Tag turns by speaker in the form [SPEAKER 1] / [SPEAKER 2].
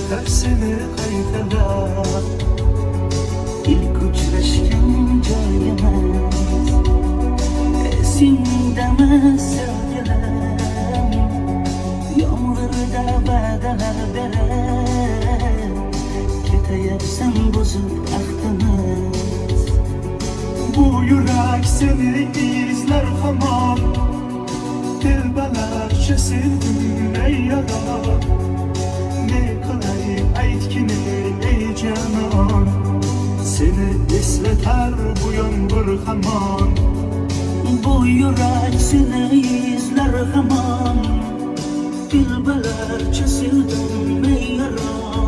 [SPEAKER 1] esler seni qaytalar. İlk uçrashgan joyimiz esingdami sevgilim? Yomg'irda va'dalar berib ketayapsan buzib ahdimiz. Bu yurak seni izler hamon, telbalarcha sevdim ey yaron. Ne qilay aytgin ey canon, seni eslatar bu yomg'ir hamon. Bu yurak seni izler hamon, telbalarcha sevdim ey yaron.